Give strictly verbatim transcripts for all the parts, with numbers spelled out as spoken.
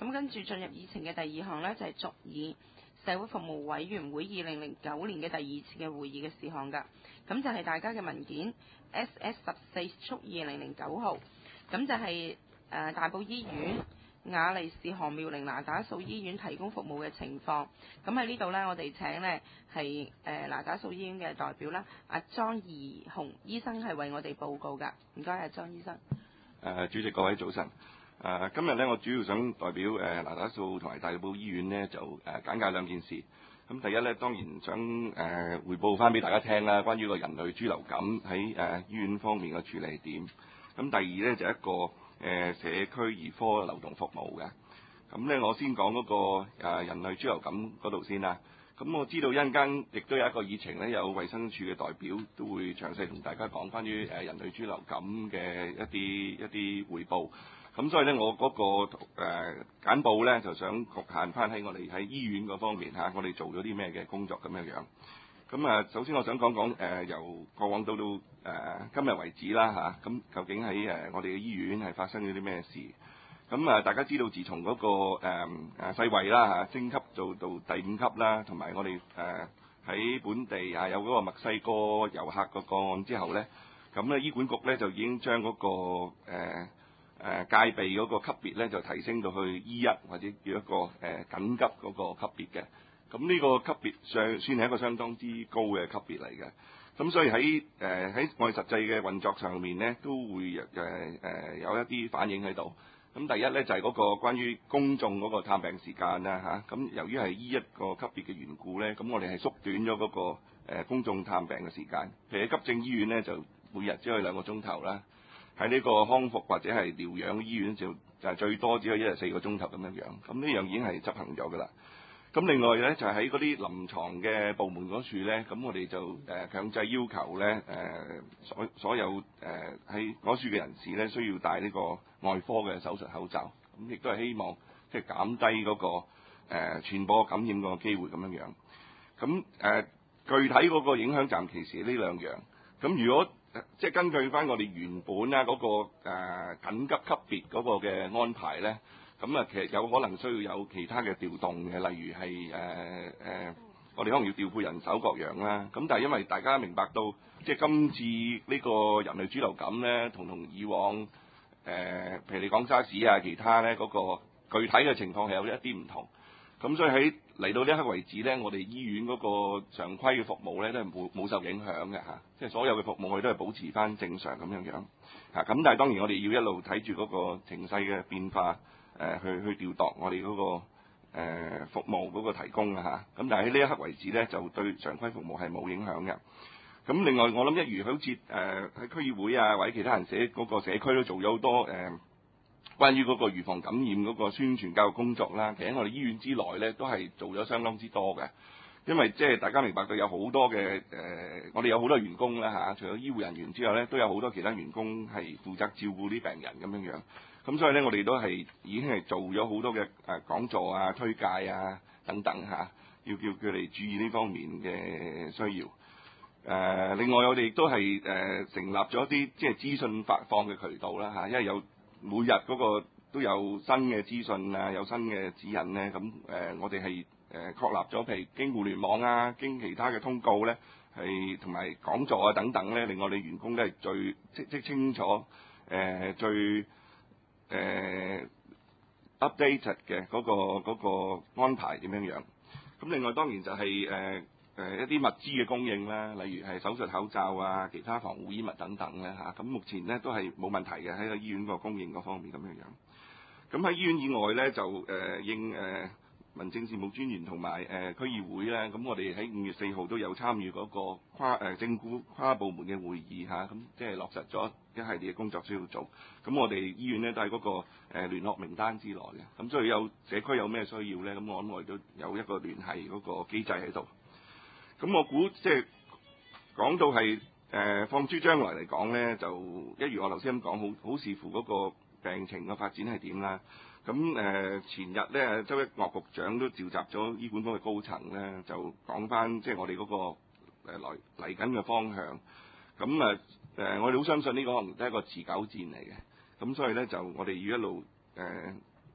咁跟住進入議程嘅第二項呢，就係續議社會服務委員會二零零九年嘅第二次嘅會議嘅事項㗎。咁就係大家嘅文件 S S 十四速二零零九號，咁就係、是、誒、呃、大埔醫院雅利士何妙齡那打素醫院提供服務嘅情況。咁喺呢度呢，我哋請呢係誒那打素醫院嘅代表啦，阿莊怡紅醫生係為我哋報告㗎。唔該，阿莊醫生。 誒，主席各位早晨。誒，今日呢，我主要想代表誒那打素同埋大埔醫院呢，就誒簡介兩件事。咁第一呢，當然想誒彙報翻俾大家聽啦，關於個人類豬流感喺誒醫院方面嘅處理係點。咁第二呢，就一個誒社區兒科流動服務嘅。咁呢，我先講嗰個誒人類豬流感嗰度先啦。咁我知道一陣間亦都有一個議程呢，有衛生署嘅代表都會詳細同大家講關於誒人類豬流感嘅一啲一啲彙報。咁所以呢，我嗰、那個誒、呃、簡報呢，就想局限翻喺我哋喺醫院嗰方面嚇、啊，我哋做咗啲咩嘅工作咁樣樣。咁啊，首先我想講講誒、呃、由過往到到誒、呃、今日為止啦嚇，咁、啊、究竟喺誒、呃、我哋嘅醫院係發生咗啲咩事？咁啊，大家知道自從嗰、那個誒誒、呃、世衛啦嚇升級做到第五級啦，同埋我哋誒喺本地啊有嗰個墨西哥遊客個個案之後呢，咁咧醫管局呢，就已經將嗰、那個誒。呃誒、呃、戒備嗰個級別咧就提升到去 E 一或者叫一個誒、呃、緊急嗰個級別嘅，咁呢個級別上算係一個相當之高嘅級別嚟嘅。咁所以喺誒喺我哋實際嘅運作上面咧，都會誒誒、呃、有一啲反應喺度。咁第一咧就係、是、嗰個關於公眾嗰個探病時間啦嚇，咁、啊、由於係 E 一個級別嘅緣故咧，咁我哋係縮短咗嗰、那個、呃、公眾探病嘅時間。譬如喺急症醫院咧，就每日只可以兩個鐘頭啦。喺呢個康復或者係療養醫院就就係最多只可以一日四個鐘頭咁樣樣，咁呢樣已經係執行咗㗎啦。咁另外咧就係喺嗰啲臨床嘅部門嗰處咧，咁我哋就誒、呃、強制要求咧誒、呃、所所有誒喺嗰處嘅人士咧需要戴呢個外科嘅手術口罩，咁亦都係希望即係減低嗰、那個誒、呃、傳播感染個機會咁樣樣。咁誒、呃、具體嗰個影響暫時是呢兩樣。咁如果即係根據翻我哋原本咧嗰個誒、呃、緊急級別嗰個嘅安排咧，咁啊其實有可能需要有其他嘅調動嘅，例如係誒誒，我哋可能要調配人手各樣啦。咁但係因為大家明白到，即係今次呢個人類豬流感咧，同同以往誒、呃，譬如你講沙士啊，其他咧嗰、嗰個具體嘅情況係有一啲唔同。咁所以喺嚟到呢一刻為止咧，我哋醫院嗰個常規嘅服務咧都係冇冇受影響嘅嚇，即係所有嘅服務我哋都係保持翻正常咁樣樣嚇。咁但係當然我哋要一路睇住嗰個情勢嘅變化，誒、呃、去去調度我哋嗰、嗰個、呃、服務嗰個提供啊嚇。咁但係喺呢一刻為止咧，就對常規服務係冇影響嘅。咁另外我諗一如好似誒喺區議會啊或者其他人寫嗰個社區都做咗好多誒。呃關於嗰個預防感染嗰個宣傳教育工作啦，其實喺我哋醫院之內咧都係做咗相當之多嘅，因為即係大家明白到有好多嘅誒、呃，我哋有好多員工啦嚇、啊，除咗醫護人員之外咧，都有好多其他員工係負責照顧啲病人咁樣樣。咁所以咧，我哋都係已經係做咗好多嘅誒講座啊、推介啊等等嚇、啊，要叫佢哋注意呢方面嘅需要。誒、呃，另外我哋亦都係誒、呃、成立咗一啲即係資訊發放嘅渠道啦嚇、啊，因為有。每日嗰個都有新嘅資訊啊，有新嘅指引咧，咁誒、呃、我哋係誒確立咗，譬如經互聯網啊，經其他嘅通告咧，係同埋講座啊等等咧，令我哋員工都係最即即清楚誒、呃、最誒、呃、updated 嘅嗰、嗰個嗰個安排點樣樣。咁另外當然就係、是、誒。呃誒、呃、一啲物資嘅供應啦，例如係手術口罩啊、其他防護衣物等等咧嚇，咁、啊、目前咧都係冇問題嘅喺個醫院個供應嗰方面咁樣樣。咁喺醫院以外咧就誒、呃、應誒、呃、民政事務專員同埋誒區議會咧，咁我哋喺五月四號都有參與嗰個跨誒、呃、政府跨部門嘅會議嚇，咁、啊、即係落實咗一系列嘅工作需要做。咁我哋醫院咧都係嗰、那個誒、呃、聯絡名單之內嘅，咁所以有社區有咩需要咧，咁我諗我哋都有一個聯繫嗰個機制喺度。咁我估即係講到係誒、呃、放諸將來嚟講咧，就一如我頭先咁講，好好視乎嗰個病情嘅發展係點啦。咁誒、呃、前日咧，周一嶽局長都召集咗醫管局嘅高層咧，就講翻即係我哋嗰、那個誒、呃、來嚟緊嘅方向。咁啊誒，我哋好相信呢個可能都係一個持久戰嚟嘅。咁所以咧，就我哋要一路誒、呃、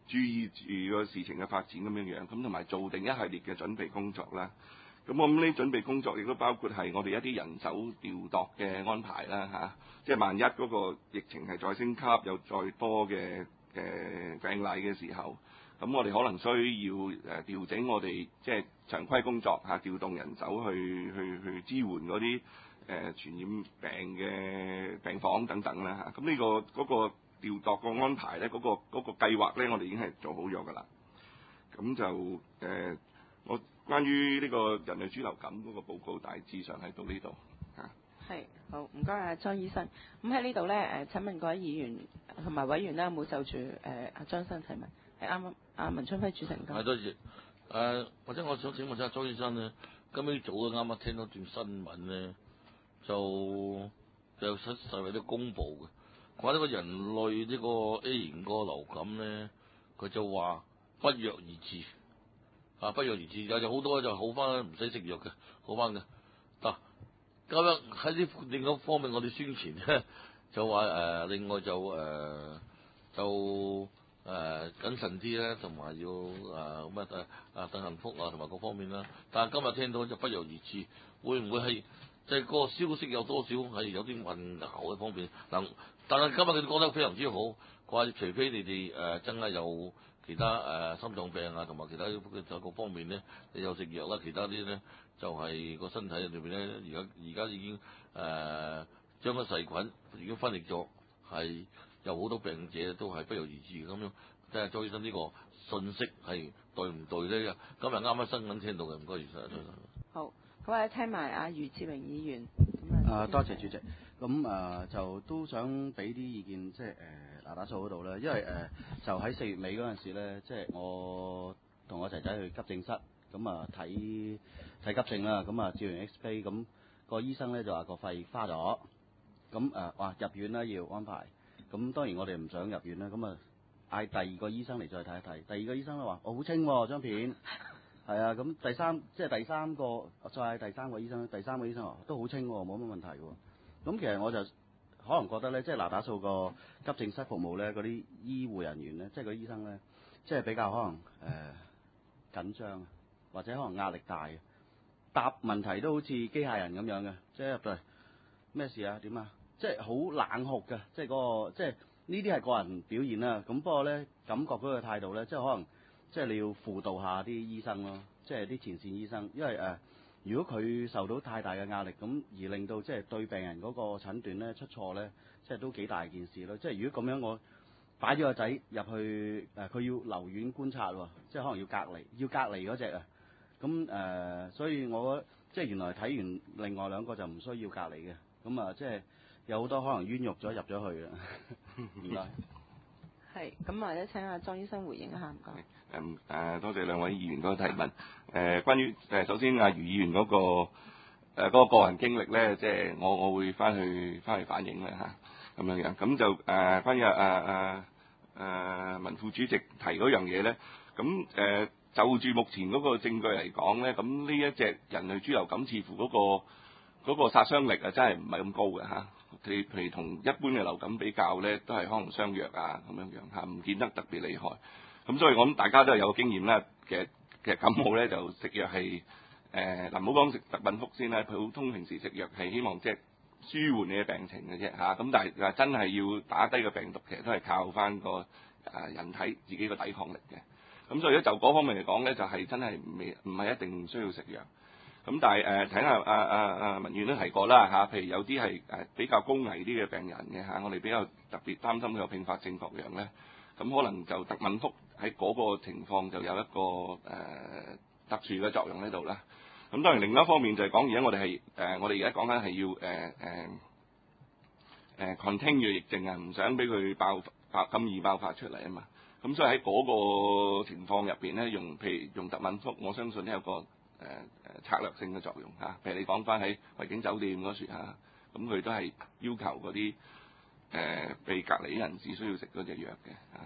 注意住個事情嘅發展咁樣樣，咁同埋做定一系列嘅準備工作啦。咁我諗呢準備工作亦都包括係我哋一啲人手調度嘅安排啦嚇、啊，即係萬一嗰個疫情係再升級，有再多嘅嘅病例嘅時候，咁我哋可能需要誒調整我哋即係常規工作嚇、啊，調動人手去去去支援嗰啲誒傳染病嘅病房等等啦嚇。咁、啊、呢、這個嗰、那個調度個安排咧，嗰、那個嗰、那個計劃咧，我哋已經係做好咗㗎啦。咁就誒、呃，我關於呢個人類豬流感嗰個報告大致上係到呢度嚇。係， 好，唔該啊，莊醫生。咁喺呢度咧誒，請問各位議員同埋委員咧，有冇就住誒阿莊生提問？係啱啱阿文昌輝主席唔該。 係多謝。誒、呃，或者我想請問一下莊醫生咧，今日早啊啱啱聽到段新聞咧，就就出世衞都公佈嘅。話呢個人類呢個 A 型個流感咧，佢就話不藥而治，啊不藥而治，有就好多就好翻，唔使食藥嘅，好翻嘅。嗱、啊，咁樣喺呢另一方面，我哋宣傳咧就話誒、呃，另外就誒、呃、就誒、呃、謹慎啲咧，同埋要誒咁啊啊等幸福啊，同埋各方面啦。但係今日聽到就不藥而治，會唔會係即係個消息有多少係有啲混淆嘅方面嗱？但係今日佢哋講得非常之好，話除非你哋誒、呃、真係有其他誒、呃、心臟病啊，同埋其他就各方面咧，你有食藥啦，其他啲咧就係、是、個身體裏邊咧，而家而家已經誒、呃、將個細菌已經分裂咗，係有好多病者都係不藥而治咁樣。即係莊醫生呢個信息係對唔對咧？今日啱啱新聞聽到嘅，唔該，余生。 好，咁我哋聽埋阿余志榮議員。 啊，多謝主席。咁誒、呃、就都想俾啲意見，即係誒嗱打數嗰度咧，因為誒、呃、就喺四月尾嗰陣時咧，即係我同我仔仔去急症室，咁啊睇睇急症啦，咁啊照完 X 光，咁個醫生咧就話個肺花咗，咁誒話入院啦要安排，咁當然我哋唔想入院啦，咁啊嗌第二個醫生嚟再睇一睇，第二個醫生咧話我好清喎張片，係啊，咁第三即係第三個再嗌第三個醫生，第三個醫生話都好清喎，冇乜問題喎。咁其實我就可能覺得咧，即係嗱打數個急症室服務咧，嗰啲醫護人員咧，即係嗰啲醫生咧，即係比較可能誒、呃、緊張，或者可能壓力大，答問題都好似機械人咁樣嘅，即係入到嚟咩事啊？點啊？即係好冷酷嘅，即係嗰、嗰個即係呢啲係個人表現啦。咁不過咧，感覺嗰個態度咧，即係可能即係你要輔導下啲醫生咯，即係啲前線醫生，因為誒。呃如果佢受到太大嘅壓力，咁而令到即係對病人嗰個診斷咧出錯咧，即係都幾大件事咯。即係如果咁樣，我擺咗個仔入去，誒佢要留院觀察喎，即係可能要隔離，要隔離嗰隻啊。咁誒、呃，所以我覺得即係原來睇完另外兩個就唔需要隔離嘅。咁啊，即係有好多可能冤獄咗入咗去啦。唔該。 係，咁或者請阿莊醫生回應一下唔該。 誒誒、呃，多謝兩位議員嗰個提問。誒、呃，關於誒、呃，首先阿余議員嗰、那個誒嗰、呃那個個人經歷咧，即係我我會翻去翻去反映啦嚇，咁樣樣。咁就誒、呃，關於阿阿阿誒文副主席提嗰樣嘢咧，咁誒、呃、就住目前嗰個證據嚟講咧，咁呢一隻人類豬流感似乎嗰、那個嗰、那個殺傷力啊，真係唔係咁高嘅嚇。譬譬如同一般嘅流感比較咧，都係可能相若啊咁樣樣嚇，唔見得特別厲害。咁所以我諗大家都係有經驗啦。其實其實感冒咧就食藥係誒嗱，唔好講食特敏福先啦。普通平時食藥係希望即係舒緩你嘅病情嘅啫嚇。咁但係真係要打低個病毒，其實都係靠翻個誒人體自己個抵抗力嘅。咁所以咧就嗰方面嚟講咧，就係、是、真係未唔係一定需要食藥。咁但係誒睇下阿阿阿文員都提過啦嚇，譬如有啲係誒比較高危啲嘅病人嘅嚇，我哋比較特別擔心佢有併發症各樣咧。咁可能就特敏福喺嗰個情況就有一個誒、呃、特殊嘅作用喺度啦。咁當然另一方面就係講而家我哋係誒我哋而家講緊係要誒誒誒 contain 嘅疫症啊，唔想俾佢爆爆咁易爆發出嚟啊嘛。咁所以喺嗰個情況入邊咧，用譬如用特敏福，我相信都有個誒誒、呃、策略性嘅作用嚇、啊。譬如你講翻喺維景酒店嗰處嚇，咁佢都係要求嗰啲。誒、呃、被隔離人士需要食嗰隻藥嘅嚇。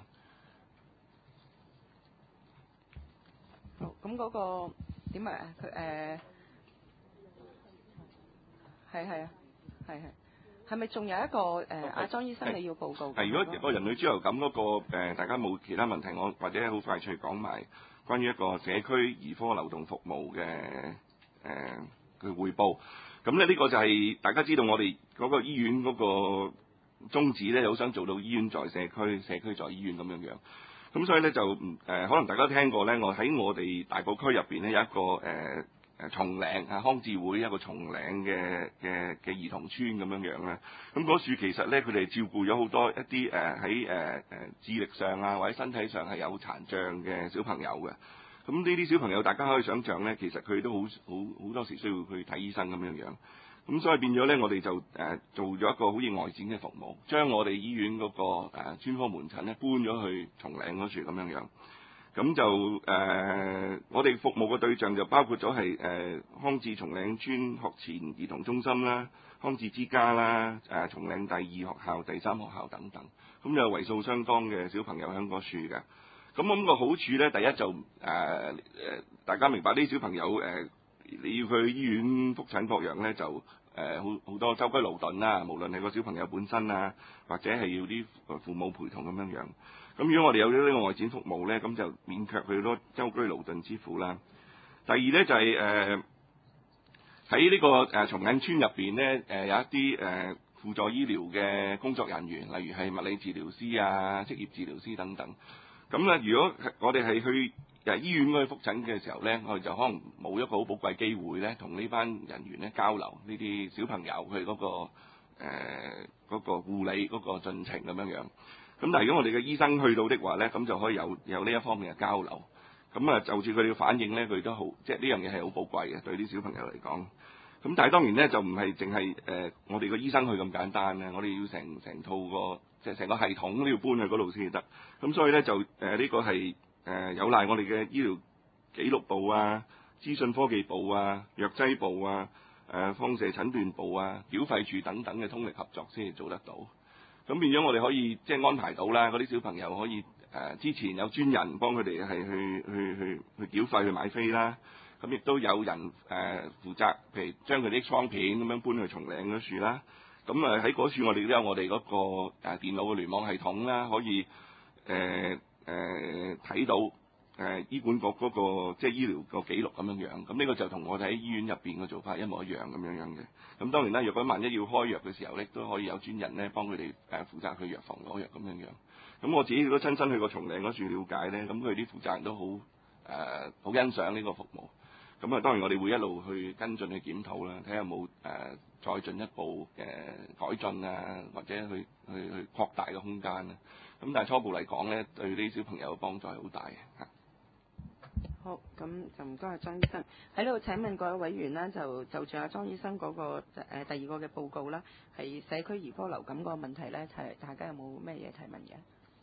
好，咁嗰個點啊？佢誒係係啊，係係係咪仲有一個誒阿莊醫生你要報告嘅？ 係如果個人類豬流感嗰、那個、呃、大家冇其他問題，我或者好快脆講埋關於一個社區兒科流動服務嘅誒嘅彙報。咁咧呢個就係、是、大家知道我哋嗰個醫院嗰個宗旨咧，好想做到醫院在社區，社區在醫院咁樣樣。咁所以咧就誒、呃，可能大家聽過咧，我喺我哋大埔區入邊咧有一個誒誒、呃、松嶺啊康智會一個松嶺嘅嘅嘅兒童村咁樣樣咧。咁嗰處其實咧，佢哋照顧咗好多一啲誒喺誒誒智力上啊或者身體上係有殘障嘅小朋友嘅。咁呢啲小朋友大家可以想象咧，其實佢哋都好好好多時需要去睇醫生咁樣樣。咁所以變咗咧，我哋就誒、呃、做咗一個好似外展嘅服務，將我哋醫院嗰、那個誒、呃、專科門診咧搬咗去松嶺嗰處咁樣樣。咁就誒、呃，我哋服務嘅對象就包括咗係誒康智松嶺村學前兒童中心啦、康智之家啦、誒、呃、松嶺第二學校、第三學校等等。咁有為數相當嘅小朋友喺嗰處嘅。咁咁個好處咧，第一就誒誒、呃，大家明白呢啲小朋友誒。呃你要去醫院覆診各樣咧，就誒好好多舟車勞頓啦。無論係個小朋友本身啊，或者係要啲父母陪同咁樣樣。咁如果我哋有咗呢個外展服務咧，咁就免卻佢好多舟車勞頓之苦啦。第二咧就係誒喺呢個誒松嶺村入邊咧，誒、呃、有一啲誒、呃、輔助醫療嘅工作人員，例如係物理治療師啊、職業治療師等等。咁咧，如果我哋係去誒醫院嗰去覆診嘅時候咧，我哋就可能冇一個好寶貴機會咧，同呢班人員咧交流呢啲小朋友佢嗰、嗰個誒嗰、呃嗰個護理嗰個進程咁樣樣。咁但係如果我哋嘅醫生去到的話咧，咁就可以有有呢一方面嘅交流。咁啊，就住佢哋嘅反應咧，佢都好，即係呢樣嘢係好寶貴嘅對啲小朋友嚟講。咁但係當然咧，就唔係淨係誒我哋個醫生去咁簡單咧，我哋要成成套個即係成個系統都要搬去嗰度先至得。咁所以咧就誒呢、呃呢個係。誒、呃、有賴我哋嘅醫療記錄部啊、資訊科技部啊、藥劑部啊、誒、呃、放射診斷部啊、繳費處等等嘅通力合作先至做得到。咁變咗我哋可以即係安排到啦，嗰啲小朋友可以誒、呃、之前有專人幫佢哋係去去去去繳費去買飛啦。咁亦都有人誒、呃、負責，譬如將佢啲 X 光片咁樣搬去松嶺嗰處啦。咁誒喺嗰處我哋都有我哋嗰、那個誒、呃、電腦嘅聯網系統啦，可以誒。呃誒睇、呃、到誒、呃、醫管局嗰、那個即係醫療個記錄咁樣樣，咁呢個就同我哋喺醫院入邊嘅做法一模一樣咁樣樣嘅。咁當然啦，若果萬一要開藥嘅時候咧，都可以有專人咧幫佢哋誒負責去藥房攞藥咁樣樣。咁我自己都親身去過松嶺嗰處了解咧，咁佢啲負責人都好誒好欣賞呢個服務。咁啊，當然我哋會一路去跟進去檢討啦，睇下有冇誒、呃、再進一步嘅改進啊，或者去去去擴大嘅空間啊。咁但係初步嚟講咧，對呢啲小朋友嘅幫助係好大嘅嚇。 好，咁就唔該阿莊醫生喺呢度請問各位委員啦，就就住阿莊醫生嗰、那個、呃、第二個嘅報告啦，係社區兒科流感嗰個問題咧，係大家有冇咩嘢提問嘅？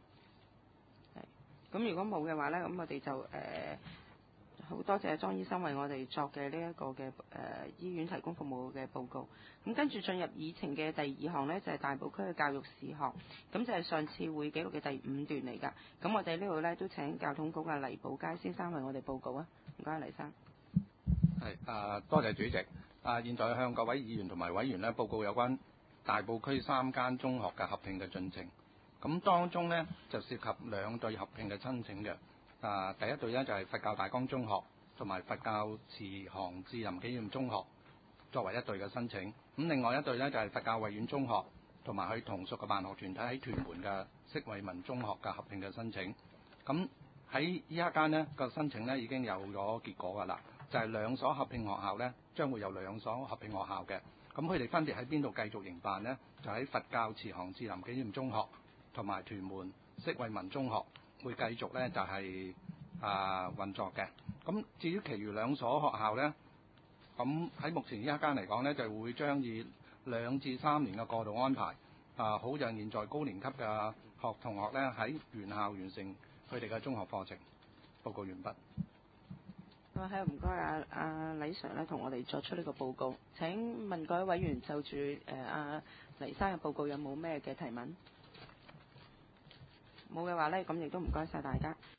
係，咁如果冇嘅話咧，咁我哋就誒。呃好多謝莊醫生為我哋作嘅呢一個嘅誒、呃、醫院提供服務嘅報告。咁跟住進入議程嘅第二項呢，就係、是、大埔區嘅教育事項。咁就係上次會記錄嘅第五段嚟㗎。咁我哋呢度呢，都請交通局嘅黎寶佳先生為我哋報告啊。唔該，黎生。 係啊，多謝主席。啊，現在向各位議員同埋委員呢報告有關大埔區三間中學嘅合併嘅進程。咁當中呢，就涉及兩對合併嘅申請嘅。啊，第一隊呢，就係、是、佛教大江中學同埋佛教慈航智林紀念中學作為一隊嘅申請。咁另外一隊呢，就係、是、佛教慧苑中學同埋佢同屬嘅辦學團體喺屯門嘅釋惠民中學嘅合併嘅申請。咁喺呢一間呢個申請呢已經有咗結果㗎啦，就係、是、兩所合併學校呢將會有兩所合併學校嘅。咁佢哋分別喺邊度繼續營辦呢？就喺佛教慈航智林紀念中學同埋屯門釋惠民中學。會繼續咧就係、是、啊運作嘅。咁至於其餘兩所學校咧，咁喺目前呢一間嚟講咧，就會將以兩至三年嘅過渡安排，啊好讓現在高年級嘅學同學咧喺原校完成佢哋嘅中學課程。報告完畢。 好，係唔該啊啊黎 Sir 咧，同我哋作出呢個報告。請問各位委員就住誒阿黎生嘅報告有冇咩嘅提問？冇嘅話呢，咁亦都唔該晒大家。